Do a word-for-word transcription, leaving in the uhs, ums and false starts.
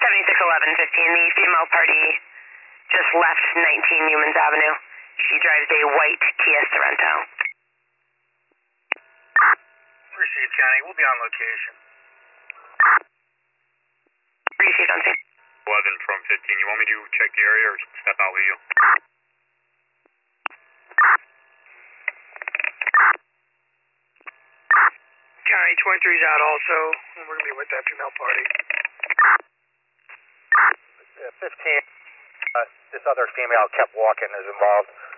seventy-six eleven fifteen, the female party just left nineteen Newmans Avenue. She drives a white Kia Sorento. Receive, County. We'll be on location. Receive on scene. eleven from fifteen. You want me to check the area or step out with you? County, twenty-three's out also, and we're going to be with that female party. fifteen, uh, this other female kept walking, is involved.